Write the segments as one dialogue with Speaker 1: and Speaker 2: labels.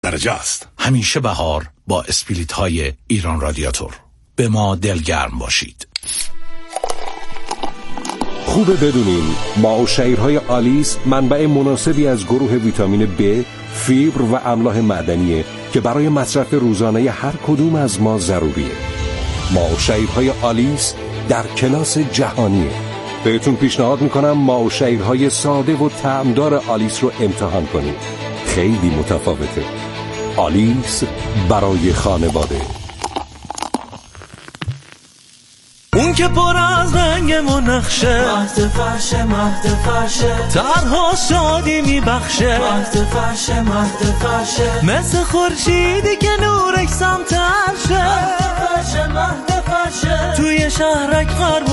Speaker 1: درجه است.
Speaker 2: همیشه بهار با اسپریت های ایران رادیاتور. به ما دلگرم باشید.
Speaker 3: خوبه بدونین ماء و شعیرهای آلیس منبع مناسبی از گروه ویتامین B، فیبر و املاح معدنیه که برای مصرف روزانه هر کدوم از ما ضروریه. ماء و شعیرهای آلیس در کلاس جهانیه. بهتون پیشنهاد میکنم ماء و شعیرهای ساده و طعمدار آلیس رو امتحان کنید. خیلی متفاوته. آلیس برای خانواده.
Speaker 4: اون که پر از رنگ و نقشه، مهد فرشه تنها شادی میبخشه، مهد فرشه مثل خورشیدی که نورش سمترشه، مهد فرشه توی شهرک غرب و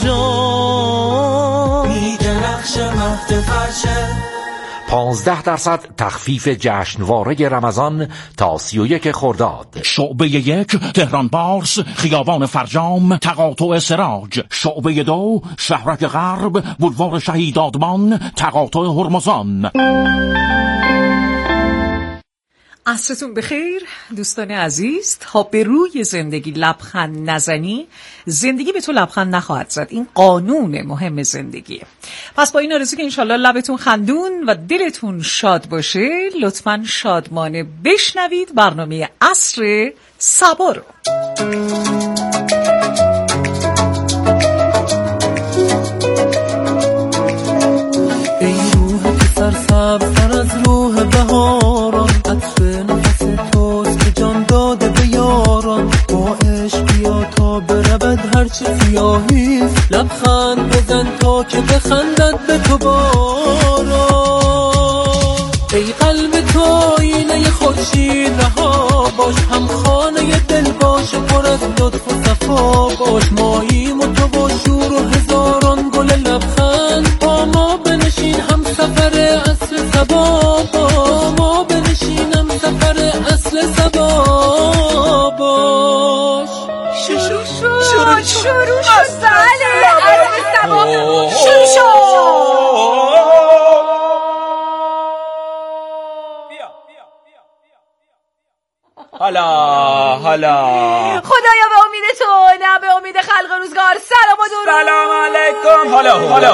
Speaker 4: فرجام میدرخشه، مهد فرشه.
Speaker 5: 15% تخفیف جشنواره رمضان تا 31 خرداد.
Speaker 2: شعبه 1 تهران بارس خیابان فرجام تقاطع سراج. شعبه 2 شهرک غرب بولوار شهید آدمان تقاطع هرمزان.
Speaker 6: عصرتون بخیر دوستان عزیز. تا به روی زندگی لبخند نزنی زندگی به تو لبخند نخواهد زد. این قانون مهم زندگیه. پس با این آرزو که انشالله لبتون خندون و دلتون شاد باشه، لطفاً شادمانه بشنوید برنامه عصر صبا رو.
Speaker 4: ای روح که سرسبزتر از روح بهاران، عطر نفس توست که جان داده به یاران. با عشق بیا تا برود هرچی سیاهیست، لبخند بزن تا که بخندد به تو باران. ای قلب تو آینه خورشید رها باش، هم خانه دل باش پر از لطف و صفا باش. ماییم و تو با شور و هزاران گل لبخند، با ما بنشین هم سفر اصل صبا، با ما بنشین هم سفر اصل صبا باش. شروع شد
Speaker 6: بله عصر صبا شروع شد.
Speaker 7: حالا
Speaker 6: خدایا به امید تو نه به امید خلق روزگار. سلام و درود.
Speaker 7: سلام علیکم. حالا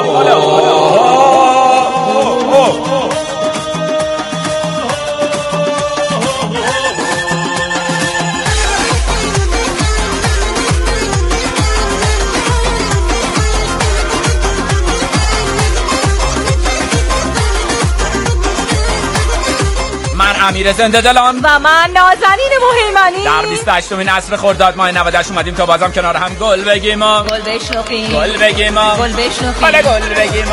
Speaker 7: امیر زنده دلان
Speaker 6: و من نازنین مهیمنی
Speaker 7: در 28مین عصر خرداد ماه 98 اومدیم تا بازم کنار هم گل بگیم و
Speaker 6: گل بشنوخیم.
Speaker 7: حالا گل بگیم.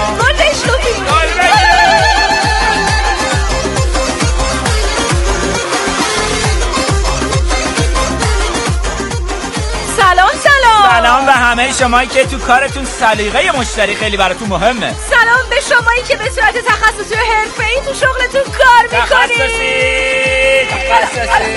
Speaker 7: سلام به همه شمایی که تو کارتون سلیقه مشتری خیلی براتون مهمه.
Speaker 6: سلام به شمایی که به صورت تخصصی و حرفه‌ای تو شغلتون کار میکنید.
Speaker 7: تخصصی.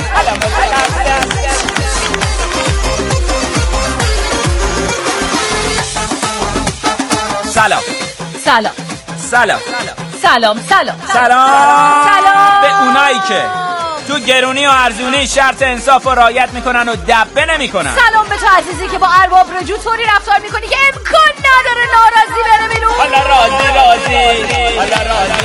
Speaker 7: سلام به اونایی که تو گرونی و ارزونی شرط انصاف و رعایت میکنن و دبه نمیکنن.
Speaker 6: سلام به تو عزیزی که با ارباب رجوع طوری رفتار میکنی که امکان نداره ناراضی بره بیرون.
Speaker 7: حالا راضی.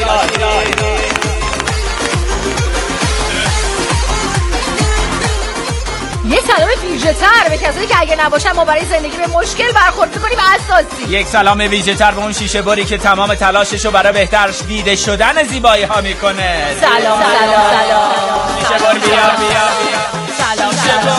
Speaker 6: یه سلام ویژه‌تر به کسایی که اگه نباشن ما برای زندگی به مشکل برخورد می‌کنیم اساسی.
Speaker 7: یک سلام ویژه‌تر به اون شیشه باری که تمام تلاششو برای بهتر دیده شدن زیبایی ها میکنه.
Speaker 6: سلام.
Speaker 7: شیشه بار بیا.
Speaker 6: سلام.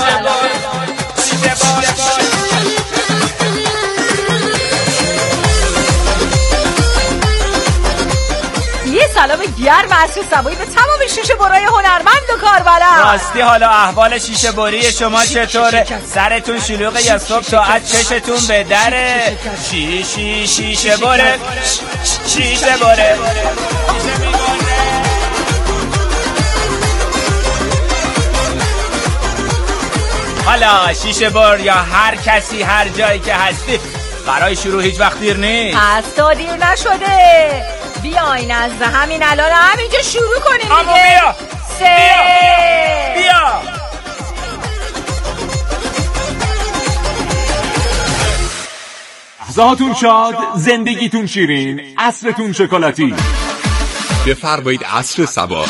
Speaker 6: یه سلام گرم عصر صبایی به تمام شیشه برای هنرمند و کاربلد.
Speaker 7: راستی حالا احوال شیشه بری شما چطوره؟ سرتون شلوغه یا صبح ساعت چشتون به دره؟ شیشه بره. حالا شیشه بر یا هر کسی هر جایی که هستی، برای شروع هیچ وقت دیر نیست.
Speaker 6: پس تا دیر نشده بیاین از همین الان همینجا شروع کنیم دیگه. 3
Speaker 1: لحظاتون شاد، زندگیتون شیرین، عصرتون شکلاتی.
Speaker 8: بفرمایید عصر صبا.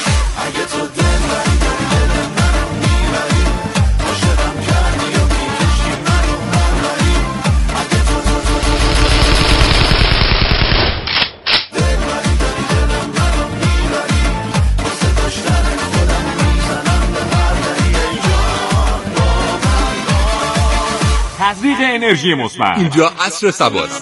Speaker 1: تزریق انرژی مثبت.
Speaker 8: اینجا عصر صباست.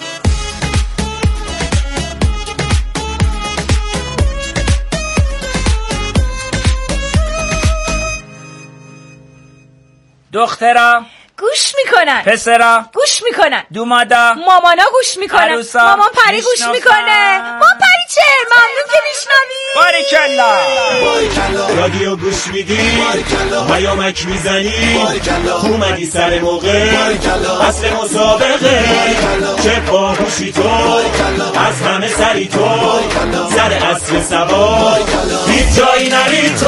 Speaker 7: دخترا
Speaker 6: گوش میکنن،
Speaker 7: پسرا
Speaker 6: گوش میکنن،
Speaker 7: دومادا
Speaker 6: مامانا گوش میکنن،
Speaker 7: عروسا
Speaker 6: مامان پری گوش میکنه. مامان پری چه؟ ممنون که میشنوی.
Speaker 7: باریکلا
Speaker 9: رادیو گوش میدی، پیامک میزنی، اومدی سر موقع، اصل مسابقه، چه باهوشی تو، از همه سری تو، سر اصل سوار، هیچ جایی نری تو.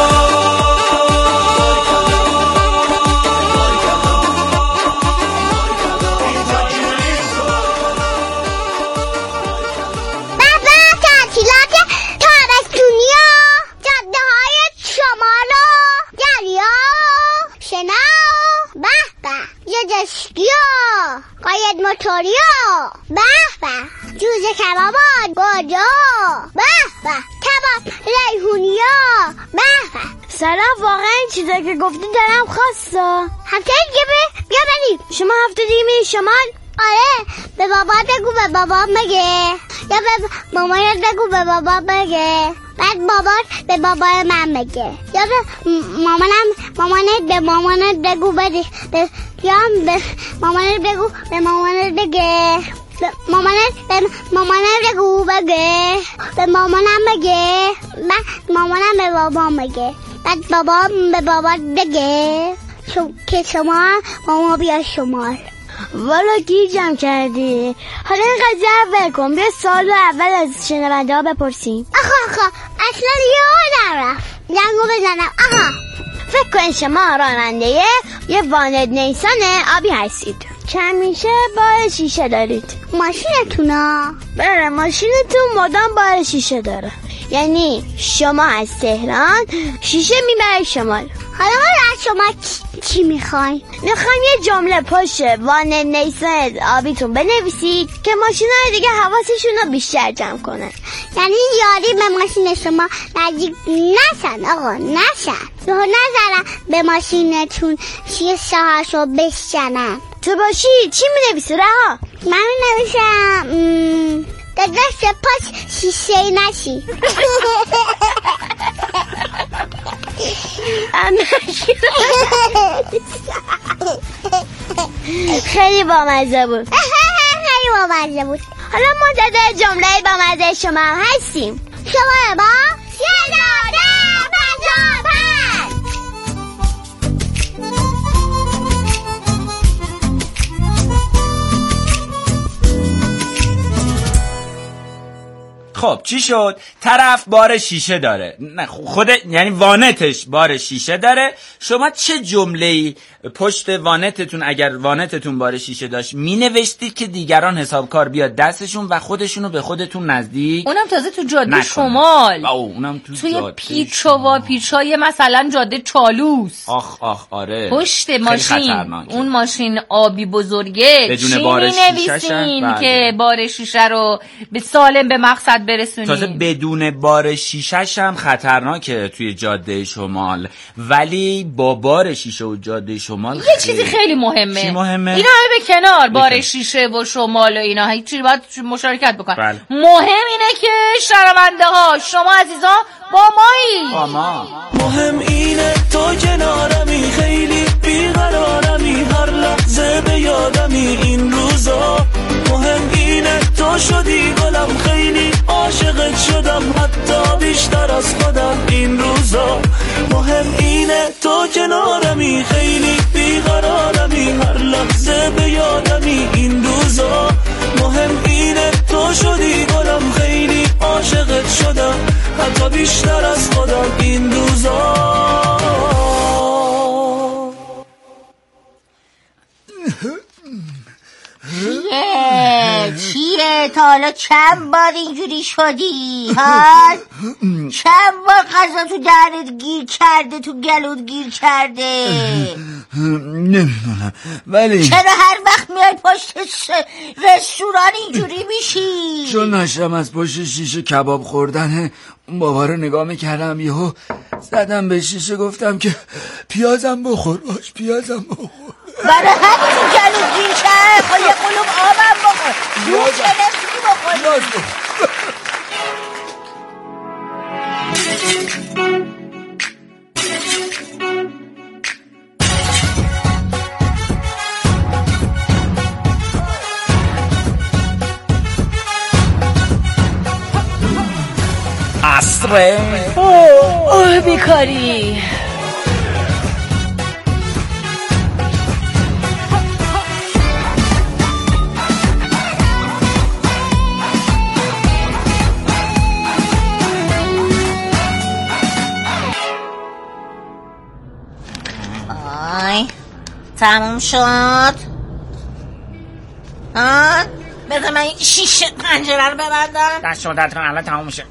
Speaker 10: قاید موتوریا، به به، جوجه کبابان گوجا، به به، کباب ریحونیا، به به.
Speaker 11: سلام، واقعا این چیزایی که گفتی دارم خواستا.
Speaker 10: هفته دیگه بیا بریم.
Speaker 11: شما هفته دیگه میری شمال؟
Speaker 10: آره، به بابا بگو به بابا بگه، یا به مامانت بگو به بابا بگه، بعد بابات به بابای من بگه، یا به مامانت به مامانت بگو بده، یا به مامانت بگو به مامانت بگه، مامانت به مامانت بگو بگه، به مامانم بگه، بعد مامانم به بابام بگه، بعد بابام به بابات بگه که شما ماما بیا شمال.
Speaker 11: والا گیجم کردی. حالا این قضیه رو ول کن، بیا سوالو اول از شنونده ها بپرسیم.
Speaker 10: آخا اصلا یادم رفت جنگو بزنم.
Speaker 11: فکر کن شما راننده یه واند نیسان آبی هستید که همیشه بار شیشه دارید.
Speaker 10: ماشینتونا؟
Speaker 11: بله، ماشینتون مدام بار شیشه داره. یعنی شما از تهران شیشه میبره شمال.
Speaker 10: حالا ما از شما چی میخواین؟
Speaker 11: میخوایم یه جمله پشت وان نیسان آبیتون بنویسید که ماشینای دیگه حواسشون رو بیشتر جمع کنن.
Speaker 10: یعنی یاری به ماشین شما نزدیک نشن آقا، نشن. نزنن به ماشینتون شیشه‌هاشو بشکنن.
Speaker 11: تو باشی چی مینویسی رها؟
Speaker 10: من مینویسم داداش پاس شیشه نشی.
Speaker 11: خیلی بامزه بود.
Speaker 10: خیلی بامزه بود.
Speaker 11: حالا منتظر جمله بامزه شما هم هستیم.
Speaker 10: شما با 1355.
Speaker 7: خب چی شد؟ طرف بار شیشه داره، نه خود یعنی وانتش بار شیشه داره. شما چه جمله‌ای پشت وانتتون اگر وانتتون بار شیشه داشت مینوشتید که دیگران حسابکار بیاد دستشون و خودشونو به خودتون نزدیک،
Speaker 6: اونم تازه تو جاده شمال،
Speaker 7: اونم
Speaker 6: توی پیچای مثلا جاده چالوس.
Speaker 7: آخ آره،
Speaker 6: پشت ماشین اون ماشین آبی بزرگه
Speaker 7: بدون بار شیشه
Speaker 6: که بار شیشه رو به سالم به مقصد برسونیم.
Speaker 7: تازه بدون بار شیشه‌ش هم خطرناکه توی جاده شمال، ولی با بار شیشه و جاده شمال
Speaker 6: یه چیزی خیلی مهمه.
Speaker 7: چی مهمه؟
Speaker 6: اینا به کنار، بار شیشه و شمال و اینا هیچ چیزی باید مشارکت بکن.
Speaker 7: بله.
Speaker 6: مهم اینه که شنونده ها شما عزیزان با مایی.
Speaker 4: مهم اینه تو کنارمی، خیلی بیقرارمی، هر لحظه به یادمی این روزا. مهم اینه تو شدی گلم، خیلی عاشقت شدم، حتی بیشتر از خودم این روزا. مهم اینه تو کنارمی، خیلی بیقرارمی، هر لحظه به یادمی این روزا. مهم اینه تو شدی گلم، خیلی عاشقت شدم، حتی بیشتر از خودم این روزا.
Speaker 12: حالا چند بار اینجوری شدی ها؟ چند بار غذا تو دهنت گیر کرده، تو گلوت گیر کرده؟
Speaker 7: نمیدونم ولی
Speaker 12: چرا هر وقت میای پشت رستوران اینجوری میشی؟
Speaker 7: چون نشم از پشت شیشه کباب خوردن اون بابا رو نگاه میکردم، یهو زدم به شیشه گفتم که پیازم بخور باش، پیازم بخور.
Speaker 12: برای همین تو گلوت گیر کرد. خب یه قلوب آبم بخور، دور که نمیتونی بخوری.
Speaker 7: عصره
Speaker 6: اوه بیکاری.
Speaker 12: تموم شد. بذار من این شیشه پنجره رو ببندم.
Speaker 2: دست شدت کن الان تموم میشه.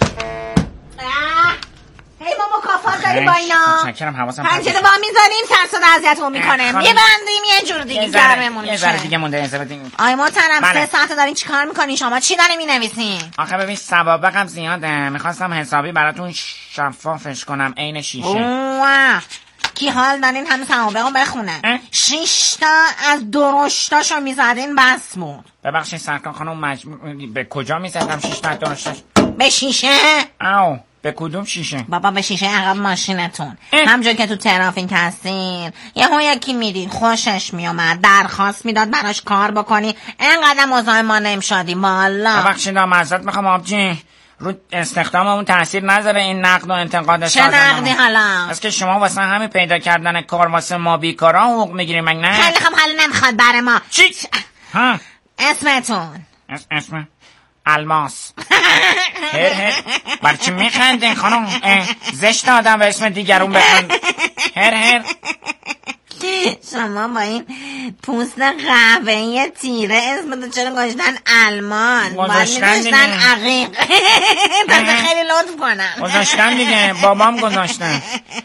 Speaker 12: هی ما مکافات داریم با اینا.
Speaker 2: متشکرم. حواسم
Speaker 12: پنجره با میذاریم ترس و اذیتمون میکنه، میبندیم یه جور دیگه گرممون میشه.
Speaker 2: یه ذره دیگه مونده اجازه بدین.
Speaker 12: آی محترم 3 ساعت دارین چیکار میکنین شما؟ چی دارین مینویسین؟
Speaker 2: آخه ببین سوابقم زیاده، میخواستم حسابی براتون شفافش کنم عین شیشه.
Speaker 12: کی حال دارین همه سوابقو بخونه؟ 6 تا از درشتاشو میزدین بس بود.
Speaker 2: ببخشید سرکار خانم به کجا میزدم 6 تا درشتاش؟
Speaker 12: به شیشه.
Speaker 2: او به کدوم شیشه؟
Speaker 12: بابا به شیشه عقب ماشینتون. همجور که تو ترافیک هستین یکی میدید خوشش میومد درخواست میداد براش کار بکنی، اینقدر مزاحم ما نمیشدی. والا
Speaker 2: ببخشید معذرت میخوام آبجی، رو استخداممون تاثیر نذاره این نقد و انتقاد.
Speaker 12: چه نقدی حالا؟
Speaker 2: از که شما واسه همین پیدا کردن کار واسه ما بیکارا حقوق میگیریم مگه نه؟
Speaker 12: خیلی خب حالا نمیخواد برای ما.
Speaker 2: چی؟ ها
Speaker 12: اسمتون؟
Speaker 2: اسم الماس. هر برای چی میخندین خانم؟ زشت آدم به اسم دیگرون بخند. هر
Speaker 12: شما با این پوست قهوه‌ای تیره اسمتو چرا گذاشتن المان؟ گذاشتن عقیق. خیلی لطف کنم.
Speaker 2: گذاشتن دیگه، بابام گذاشتن.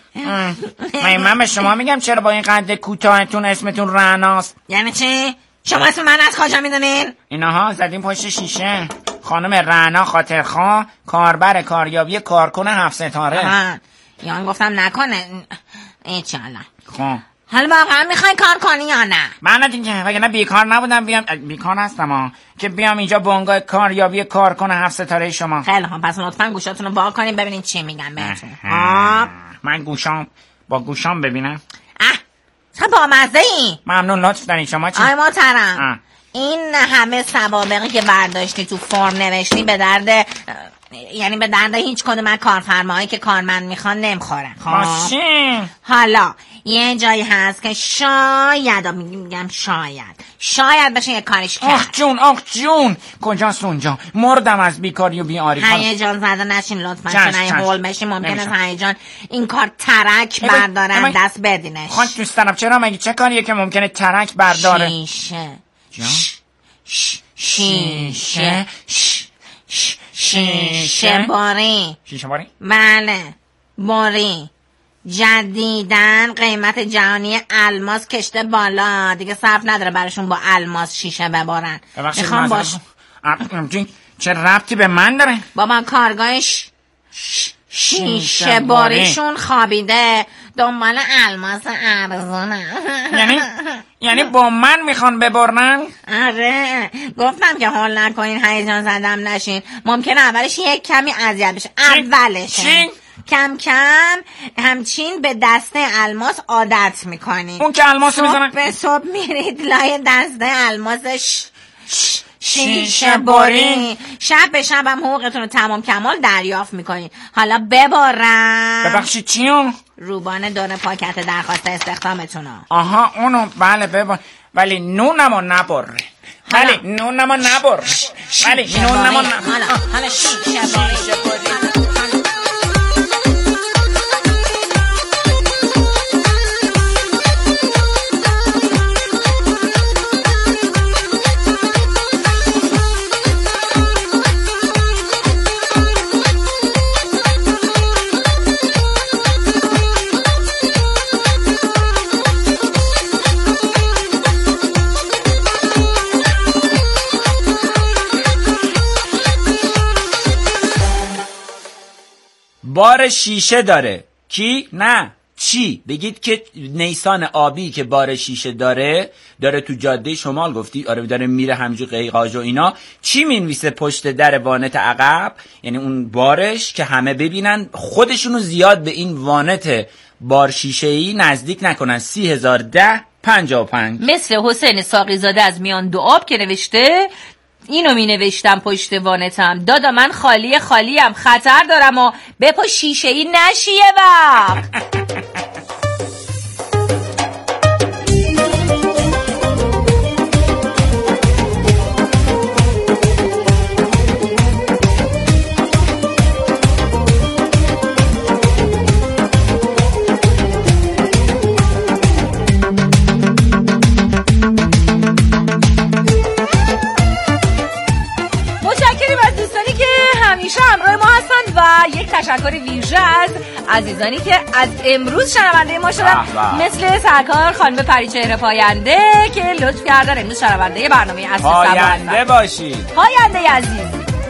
Speaker 2: من به شما میگم چرا با این قد کوتاهتون اسمتون رعناست.
Speaker 12: یعنی چی؟ شما اسم من از کجا میدونین؟
Speaker 2: اینها زدیم پشت شیشه. خانم رعنا خاطرخواه، کاربر کاریابی کارکن 7 ستاره.
Speaker 12: یا گفتم نکنه ایچالا.
Speaker 2: خب
Speaker 12: حالا واقعا میخوای کار کنی یا نه؟
Speaker 2: من دیگه وگرنه بیکار نبودم بیام، بیکار هستم که بیام اینجا بنگاه کاریابی کارکن 7 ستاره شما.
Speaker 12: خیلی خوب پس لطفا گوشاتون رو وا کنین ببینین چی میگن بهتون.
Speaker 2: من با گوشام ببینم.
Speaker 12: چه بامزه ای.
Speaker 2: ممنون لطف دارین. شما چی؟
Speaker 12: آی محترم این همه سوابقی که برداشتی تو فرم نوشتی به درد، یعنی به درد هیچ کدوم از کارفرماهایی که کارمند میخوان نمیخورن.
Speaker 2: ماشین
Speaker 12: حالا یه جایی هست که شاید میگم شاید بشه یه کاریش کرد.
Speaker 2: آخ جون کجاست اونجا؟ مردم از بیکاری و بیاری.
Speaker 12: هیجان زده نشین لطفا، چون این هول بشین ممکنه هیجان این کار ترک برداره دست بدینش.
Speaker 2: خواهد دوست دارم. چرا مگه چه کاریه که ممکنه ترک برداره؟
Speaker 12: شیشه باری. بله باری. جدیدن قیمت جهانی الماس کشته بالا دیگه، صرف نداره براشون با الماس شیشه ببارن. میخوام باش
Speaker 2: چه ربطی به من داره؟
Speaker 12: بابا کارگاهش شیشه باریشون خوابیده دنبال الماس ارزونه.
Speaker 2: یعنی با من میخوان ببرن؟
Speaker 12: آره گفتم که حال نکنین هیجان زدم نشین، ممکنه اولش یک کمی اذیت بشه. اولش کم کم همچین به دسته الماس عادت میکنین.
Speaker 2: اون که الماس میزنن
Speaker 12: به صبح میرید لای دسته الماسش شیشه باری، شب به شب هم حقوقتون رو تمام کمال دریافت میکنین. حالا ببارم.
Speaker 2: ببخشید چیون؟
Speaker 12: روبان دور پاکت درخواست استخدامتون.
Speaker 2: آها اونو بله ببار، ولی نونمو نبر. حالا شیشه باری.
Speaker 7: بار شیشه داره. کی؟ نه چی؟ بگید که نیسان آبی که بار شیشه داره تو جاده شمال گفتی؟ آره داره میره همینجور قیقاج و اینا. چی مینویسه پشت در وانت عقب؟ یعنی اون بارش که همه ببینن خودشونو زیاد به این وانت بار شیشه‌ای نزدیک نکنن. 301055
Speaker 13: مثل حسین ساقیزاده از میان دو آب که نوشته اینو می نوشتم پشت وانتم، دادا من خالیم خطر دارم و بپا شیشه‌ای نشیه وقت. یک تشکر ویژه از عزیزانی که از امروز شنونده ما شدن، مثل سرکار خانم پریچهره پاینده که لطف کردن امروز شنونده برنامه اصل سبا هستن.
Speaker 7: پاینده باشید،
Speaker 13: پاینده عزیز.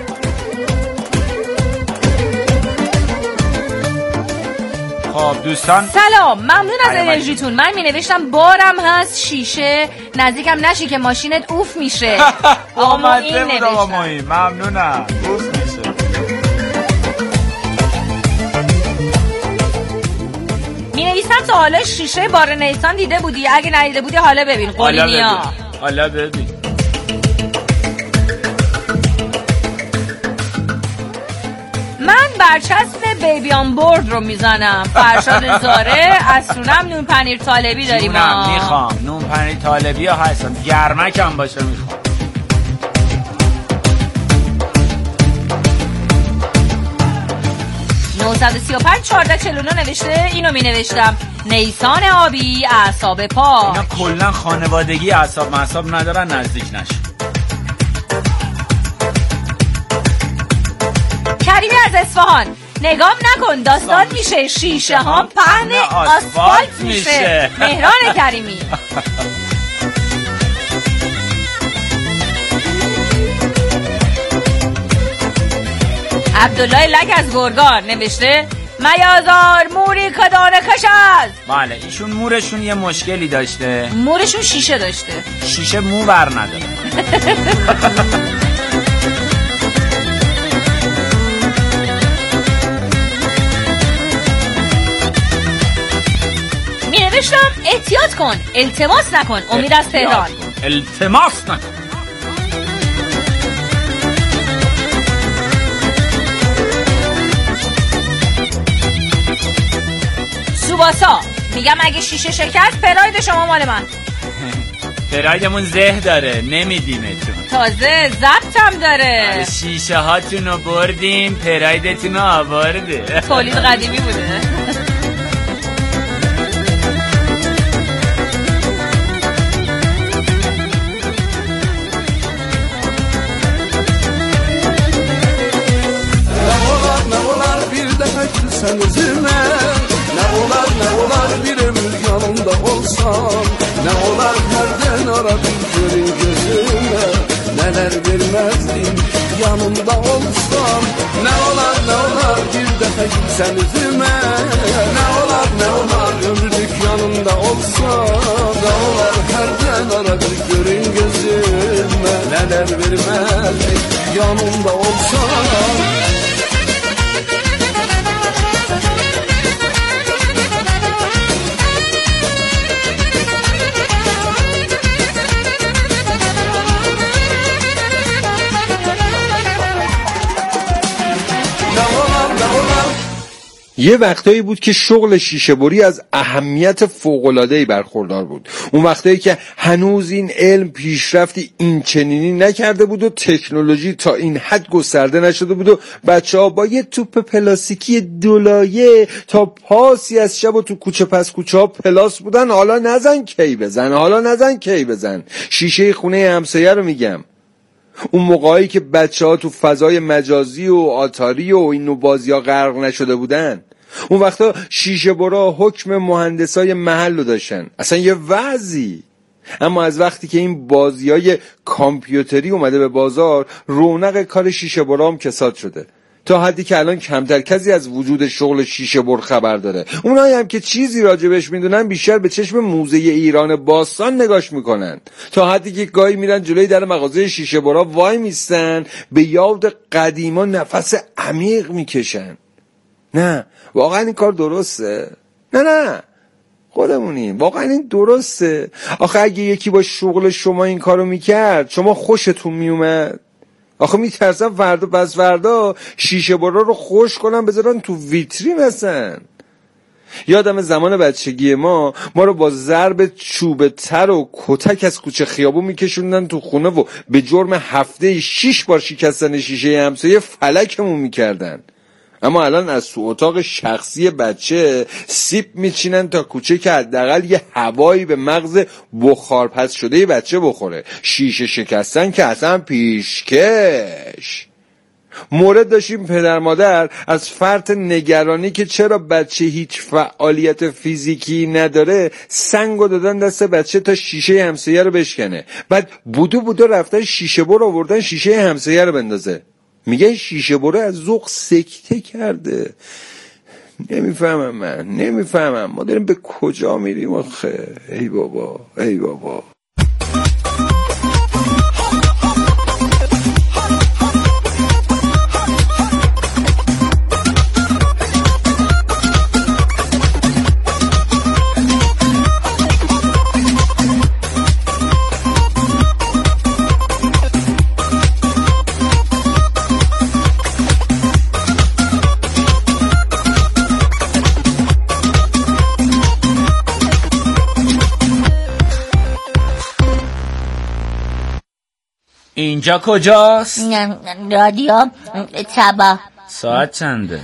Speaker 7: خب دوستان
Speaker 13: سلام، ممنون از انرژیتون. من می نوشتم بارم هست شیشه نزدیکم نشی که ماشینت اوف میشه.
Speaker 7: آمده بود آمایی، ممنونم. اوف میشه.
Speaker 13: می نویسم تا حالا شیشه بار نیسان دیده بودی؟ اگه ندیده بودی حالا ببین. قولینیا
Speaker 7: حالا ببین.
Speaker 13: من برچسب بیبیان بورد رو میزنم. فرشاد زاره اصلونم نون پنیر طالبی داریم.
Speaker 7: میخوام نون پنیر طالبی ها هستم، گرمکم باشه میخوام. (935-1449) نوشته اینو می نوشتم نیسان آبی اعصاب پا. اینا کلن خانوادگی اعصاب معصاب ندارن، نزدیک نشه.
Speaker 13: کریمی از اصفهان نگام نکن داستان میشه، شیشه ها پهن آسفالت میشه. مهران کریمی. عبدالله لک از گرگان نوشته میازار موری کدانه کش است.
Speaker 7: بله ایشون مورشون یه مشکلی داشته،
Speaker 13: مورشون شیشه داشته،
Speaker 7: شیشه مو بر نداره.
Speaker 13: می نوشتم احتیاط کن، التماس نکن. امید از تهران.
Speaker 7: التماس نکن.
Speaker 13: سوباسا میگم اگه شیشه شکست پراید شما مال من.
Speaker 7: پرایدمون زه داره نمیدیمتون،
Speaker 13: تازه ضبطم داره.
Speaker 7: شیشه هاتونو بردیم پرایدتونو آورده.
Speaker 13: تولید قدیمی بوده.
Speaker 14: Sen üzülme. Ne olar bir ömür yanımda olsan. Ne olar nereden aradın görün gözüme. Neler vermezdim yanımda olsan. Ne olar bir defa sen üzülme. Ne olar ömürlük yanımda olsan. Ne olar nereden aradın görün gözüme. Neler vermezdim yanımda olsan.
Speaker 15: یه وقتایی بود که شغل شیشه بری از اهمیت فوق‌العاده‌ای برخوردار بود. اون وقتایی که هنوز این علم پیشرفتی این چنینی نکرده بود و تکنولوژی تا این حد گسترده نشده بود و بچه‌ها با یه توپ پلاستیکی دولایه تا پاسی از شب و تو کوچه پس کوچه ها پلاس بودن. حالا نزن کی بزن. شیشه خونه همسایه رو میگم. اون موقعی که بچه‌ها تو فضای مجازی و آتاری و این نوع بازی‌ها غرق نشده بودن، اون وقتا شیشه برا حکم مهندسای محل رو داشتن، اصلا یه وضعی. اما از وقتی که این بازی‌های کامپیوتری اومده به بازار، رونق کار شیشه برا هم کساد شده. تا حدی که الان کمتر کسی از وجود شغل شیشه بر خبر داره. اونایی هم که چیزی راجبش میدونن بیشتر به چشم موزه ایران باستان نگاش میکنن، تا حدی که گاهی میرن جلوی در مغازه شیشه برا وای میستن به یاد قدیما نفس عمیق میکشن. نه واقعا این کار درسته؟ نه خودمونیم، واقعا این درسته؟ آخه اگه یکی با شغل شما این کارو میکرد شما خوشتون میومد؟ آخه میترسم فردا پس فردا شیشه برا رو خوش کنن بذارن تو ویترین هستن. یادم زمان بچگی ما رو با ضرب چوب تر و کتک از کوچه خیابون میکشوندن تو خونه و به جرم هفته 6 بار شکستن شیشه همسایه فلکمون میکردن. اما الان از تو اتاق شخصی بچه سیب میچینن تا کوچه که حداقل یه هوایی به مغز بخارپز شده بچه بخوره. شیشه شکستن که اصلا پیشکش. مورد داشتیم پدر مادر از فرط نگرانی که چرا بچه هیچ فعالیت فیزیکی نداره سنگو دادن دست بچه تا شیشه همسایه رو بشکنه. بعد بودو رفتن شیشه بر آوردن شیشه همسایه رو بندازه. میگه شیشه بره از ذوق سکته کرده. نمیفهمم ما داریم به کجا میریم آخه؟ ای بابا.
Speaker 7: اینجا کجاست؟
Speaker 11: رادیو صبا.
Speaker 7: ساعت چنده؟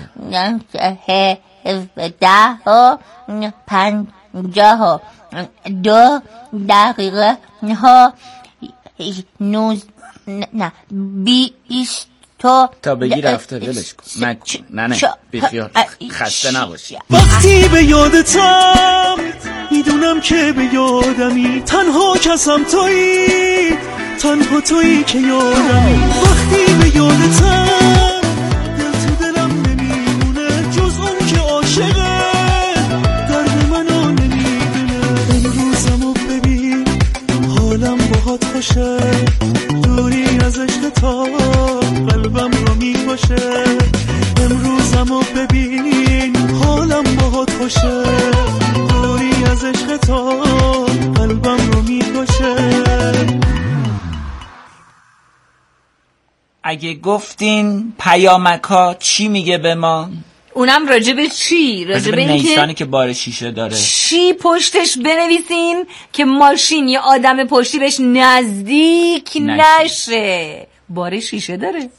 Speaker 11: 7:52
Speaker 7: تا بگی رفته ولش کن. نه بیخیال خسته نباشی.
Speaker 4: وقتی به یادتم میدونم که به یادمی، تنها کسم تویی، تنها تویی که یادمی. وقتی به یادتم دل تو دلم نمیمونه جز اون که عاشقه، درد منو نمیدونه. امروزمو ببین حالم باهات خوشه، دوری از عشق تا قلبم رو میکشه. امروزمو ببین حالم باهات خوشه، دوری از عشق تا قلبم رو میکشه.
Speaker 7: اگه گفتین پیامکا چی میگه به ما؟
Speaker 13: اونم راجب چی؟ راجب
Speaker 7: نیسانی که بار شیشه داره
Speaker 13: چی پشتش بنویسین که ماشین یا آدم پشتی بهش نزدیک نشه. بار شیشه داره.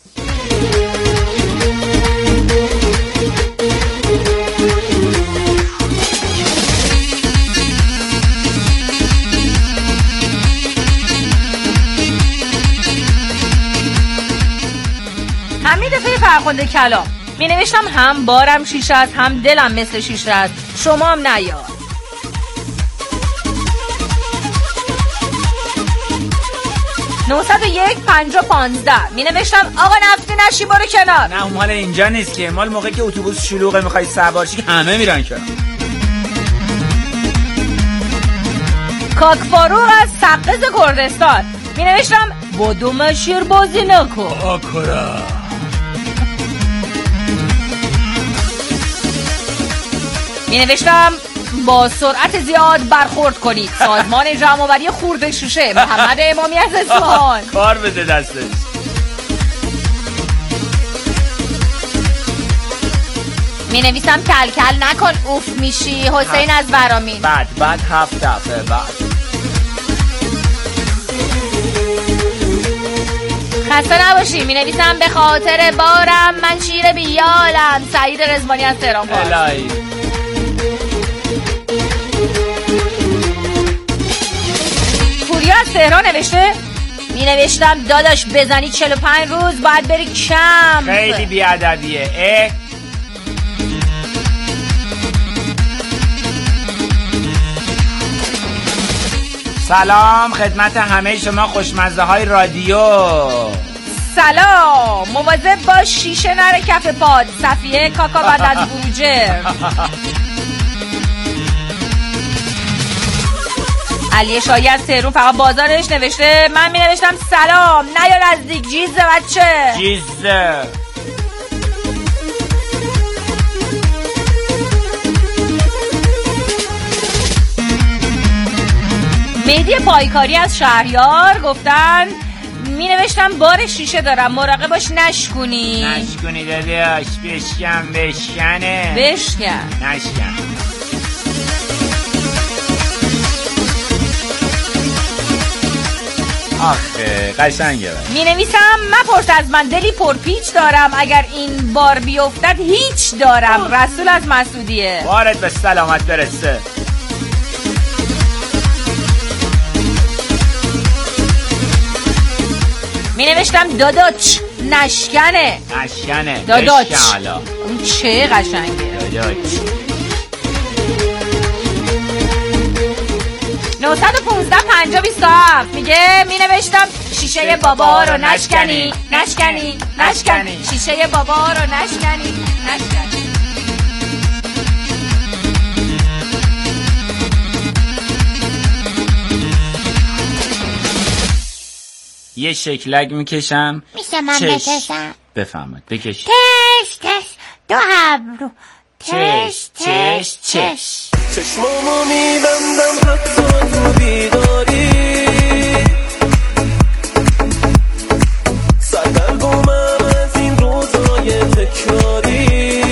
Speaker 13: حمید فرخنده کلام می نوشتم هم بارم شیشه است هم دلم مثل شیشه است، شما هم نیار. (901-50-15) می نوشتم آقا نفسی نشی برو کنار.
Speaker 7: نه اون مال اینجا نیست که، مال موقعی که اتوبوس شلوغه میخوای سوار شی همه میرن کنار.
Speaker 13: کاک فاروق از سقز کردستان می نوشتم بدو مشیر بازی نکن
Speaker 7: آکرا.
Speaker 13: می نوشتم با سرعت زیاد برخورد کنید. سازمان جمع‌آوری خورده شیشه محمد امامی از اصفهان.
Speaker 7: کار بده دستش.
Speaker 13: می نویسم کل نکن اوف میشی. حسین از برامین.
Speaker 7: بعد 7 دفعه بعد.
Speaker 13: خسته نباشی. می نویسم به خاطر بارم من شیر بیالم. سعید رزوانی از تهران. پوریا از تهران نوشته می نوشتم داداش بزنی 45 روز باید بری کم.
Speaker 7: خیلی بیادبیه. سلام خدمت همه شما خوشمزه های رادیو.
Speaker 13: سلام، مواظب باش شیشه نره کف پاد. صفیه کاکا بعد از بروجر. علی شایی از تهرون فقط بازارش نوشته من می نوشتم سلام نه یا نزدیک جیزه بچه
Speaker 7: جیزه.
Speaker 13: مهدی پایکاری از شهریار گفتن می نوشتم بار شیشه دارم مراقب باش نشکنی.
Speaker 7: نشکنی داداش، بشکن بشکنه.
Speaker 13: بشکن
Speaker 7: نشکن. آخه قشنگه.
Speaker 13: می نویسم مپرس از من دلی پرپیچ دارم اگر این بار بیفتد هیچ دارم. رسول از مسعودیه.
Speaker 7: بارت به سلامت برسه.
Speaker 13: می نوشتم داداچ نشکنه.
Speaker 7: نشکنه
Speaker 13: داداچ.
Speaker 7: اون
Speaker 13: چه قشنگه
Speaker 7: داداچ.
Speaker 13: 915 50 27 میگه می نوشتم شیشه بابا رو نشکنی نشکنی نشکنی شیشه بابا رو نشکنی نشکنی.
Speaker 7: یه شکلک میکشم.
Speaker 11: میشه من بکشم؟
Speaker 7: بفهمید بکش.
Speaker 11: تش تش دو ابرو تش تش تش.
Speaker 4: چشمامو میبندم حتی تو بیداری، سردرگمم از این روزای تکراری،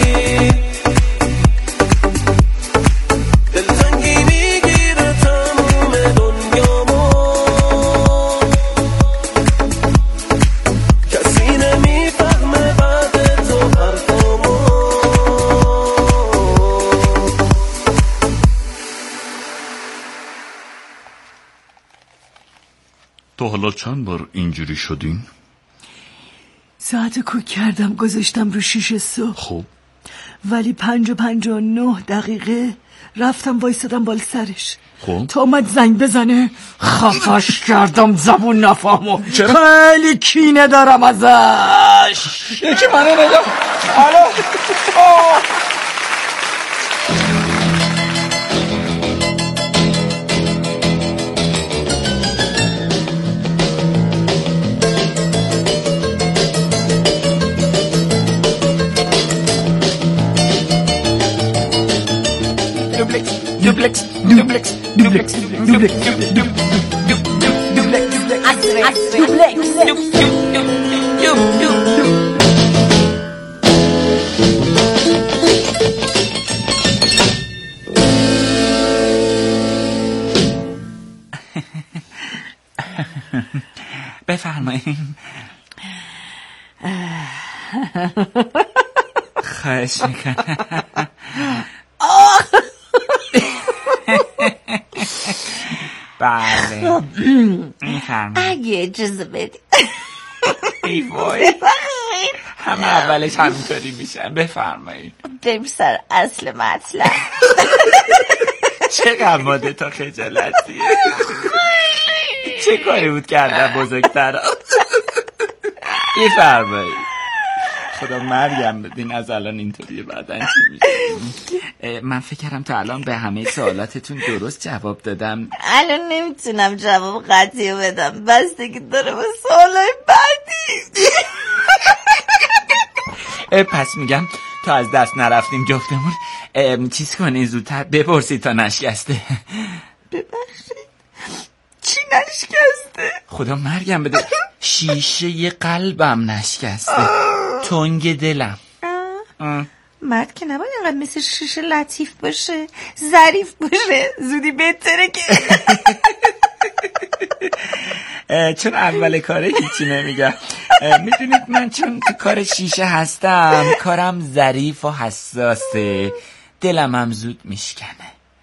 Speaker 4: دلتنگی میگیره تموم دنیامو، کسی نمیفهمه بعد تو حرفامو.
Speaker 2: تو حالا چند بار اینجوری شدین؟
Speaker 16: ساعت کوک کردم گذاشتم رو 6 صبح.
Speaker 2: خب
Speaker 16: ولی 5:59 رفتم وایسادم بال سرش.
Speaker 2: خب
Speaker 16: تا اومد زنگ بزنه خفش کردم زبون نفهمو.
Speaker 2: چرا؟
Speaker 16: خیلی کینه دارم ازش.
Speaker 2: یکی منو نگم. حالا
Speaker 7: دوبلکس دوبلکس دوبلکس بفرمایید. خواهش میکنم. بله میفرمایید.
Speaker 11: اگه اجازه بدی.
Speaker 7: ای وای همه اولش همینطوری میشن. بفرمایید.
Speaker 11: بریم سر اصل مطلب.
Speaker 7: چقدر ماده تا خجالتیه. چه کاری بود کردن بزرگتر. بفرمایید. خدا مرگم بدین از الان اینطوریه بعدن چی میشه. من فکر کردم تا الان به همه سوالاتتون درست جواب دادم.
Speaker 11: الان نمیتونم جواب قطعی بدم بستگی داره به سوالای بعدی.
Speaker 7: پس میگم تا از دست نرفتیم جفتمون چیز کنین زودتر بپرسید تا نشکسته.
Speaker 11: ببخشید چی نشکسته؟
Speaker 7: خدا مرگم بده. شیشه قلبم نشکسته. تنگ دلم.
Speaker 11: مرد که نباید اینقدر مثل شیشه لطیف باشه، ظریف باشه. زودی بهتره که
Speaker 7: چون اول کاره هیچی نمیگم. میدونید من چون تو کار شیشه هستم کارم ظریف و حساسه، دلم هم زود میشکنه.